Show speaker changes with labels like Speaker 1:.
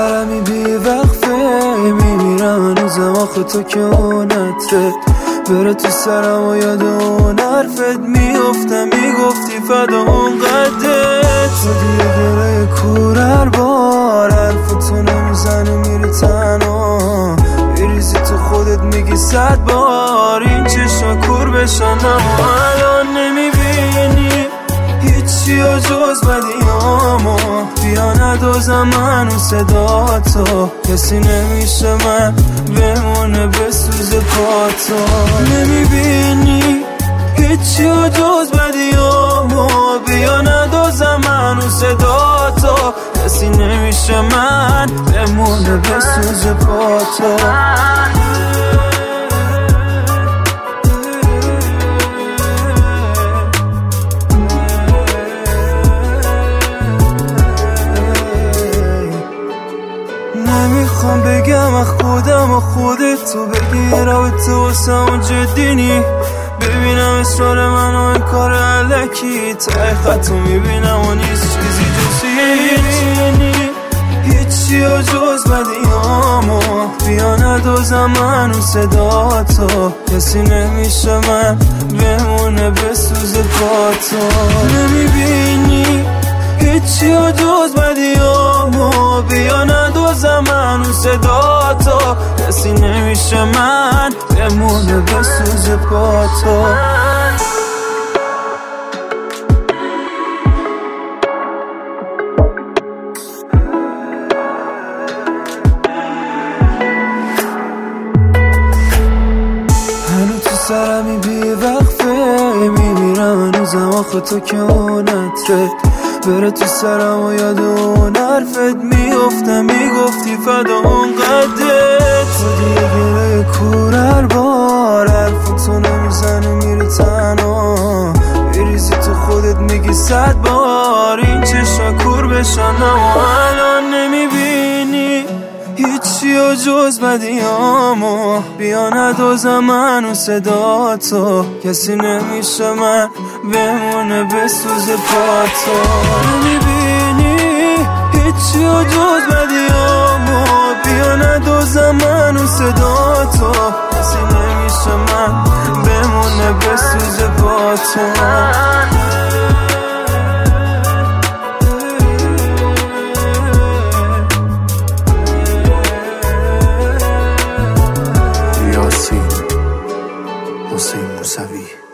Speaker 1: سرمی بی وقفه میمیرم هنوزم آخه تو که اونته بره تو سرم و یاد اون حرفت میفتم میگفتی فدا اون قدت تو دیگه گره کورر بار حرفتو نمیزنی میری تنها میریزی تو خودت میگی 100 بار این چشم کور بشن اما الان نمیبینی هیچی و جز بدیامو بیا ندازم منو صدا تو کسی نمیشه من بمونه بسوز پاتو نمیبینی هیچی و جز بدیامو بیا ندازم منو صدا تو کسی نمیشه من بمونه بسوز پاتو نمیخوام بگم از خودم و خودت تو بگیرم تو واسم جدی نی ببینم اصرار من و این کار علکی ته خطو میبینم و نیست چیزی جز هیچی و جز بدیامو بیا ندازم منو صدا تو کسی نمیشه من بمونه بسوز پاتو نمیبینی هیچی و جز بدیامو بیا ندازم منو صدا تو کسی نمیشه من بمونه بسوز پاتو هنو تو سرمی بی وقفه میمیرم هنوزم آخه تو که اونته بره تو سرم و یاد اون حرفت میفتم میگفتی فدا اون قدت تو دیگه گره کورر بار حرفتو نمیزنی میری تنها میریزی تو خودت میگی 100 بار این چشم کور بشن اما الان نمیبینی هیچی و جز بدیامو بیا ندازم منو صدا تو کسی نمیشه من بمونه بسوز پاتو نمیبینی هیچی و جز بدیامو بیا ندازم منو صدا تو کسی نمیشه من بمونه بسوز پاتو
Speaker 2: حسین موسوی